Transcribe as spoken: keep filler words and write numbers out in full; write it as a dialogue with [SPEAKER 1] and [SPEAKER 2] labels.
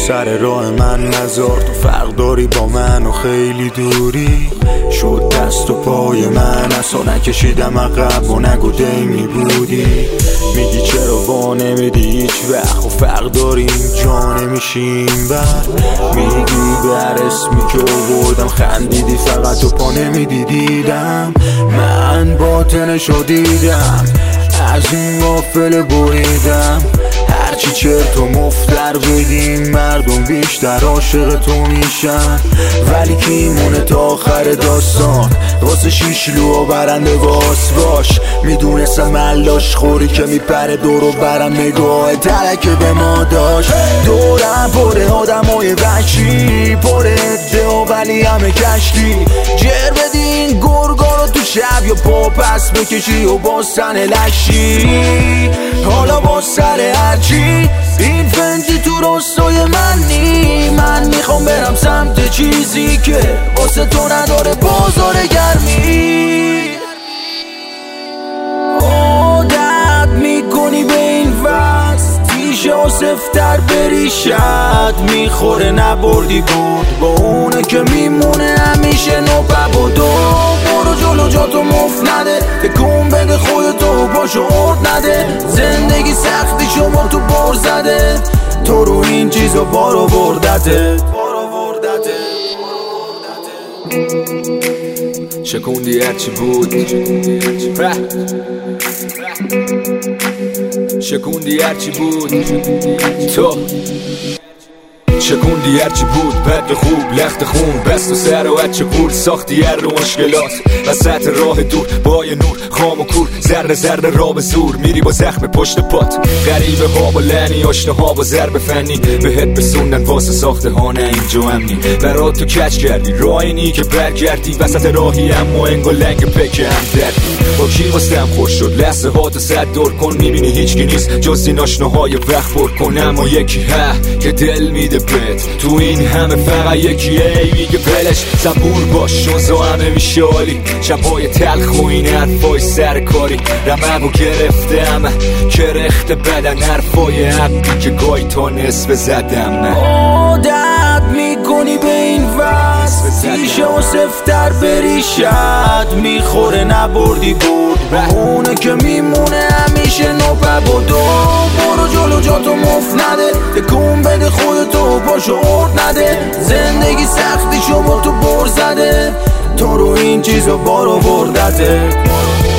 [SPEAKER 1] سر راه من نذار، تو فرق داری با من و خیلی دوری. شد دست و پای من اصلا نکشیدم عقب و نگو دیمی بودی. میگی چرا وا نمیدی هیچ وقت و فرق داریم جا نمیشیم بر. میگی بر اسمی که آوردم خندیدی فقط تو پا نمیدیدم. من باطنشو دیدم از اون غافل بریدم. هرچی چرت و مفتر بگیم مردم بیشتر عاشق تو میشن. ولی کی مونه تا آخر داستان واسه شیشلو و برنده واس باش. میدونستم ملاش خوری که میپره دورو برم نگاه ترک به ما داشت. دورم پره آدمای وحشی پره عده و ولی همه کشکی. جر بدین گرگا رو تو شب یا پا پس بکشی و با سن لشی. حالا با سر هرچی این فنجی تو راستای من نی. من میخوام برم سمت چیزی که واسه تو نداره بازار گرمی. عادت میکنی به این وست تیشه و سفتر بریشت میخوره نبردی بود با اونه که میمونه همیشه نوبه و دو. برو جلو جاتو مفت نده تکون بده خودتو پاشو ارد نده. زندگی سختی شما تو بر زده تو رو این چیزا بارو بردته.
[SPEAKER 2] شکوندی هرچی بود شکوندی هرچی بود تو شکوندی هرچی بود بد خوب لخت خون بست و سر و هرچه گور ساختی هر رو مشکلات وسط راه دور با یه نور خام و کور ذره ذره را به زور میری با زخم پشت پات. غریبه ها با لعنی آشنا ها با ضرب فنی بهت بسوندن واسه ساخته ها نه اینجا امنی. برات تو کچ کردی راه اینی که برگردی وسط راهی اما انگا لنگ پک هم دردی. با کی واسم خوش شد لحظه ها تو صد دور کن میبینی هیچکی نیست جز این آشناهای وقت پر کن. اما یکی ها که دل میده بهت تو این همه فقط یکیه میگه بلش صبور باش شوزا همه میشه عالی. شبای تلخ و این حرفای سرکاری رمق و گرفته همه کرخت بدن حرفای حقی که گاهی تا نصف زدم.
[SPEAKER 1] عادت میکنی به این وست تیشه و سفتر بریشت میخوره نبردی برد به اونه که میمونه همیشه نوبه و دو. برو جلو جاتو مفت نده تکون بده خودتو پاشو ارد نده. زندگی سختی شما تو بر زده تو رو این چیزا بارو بردته.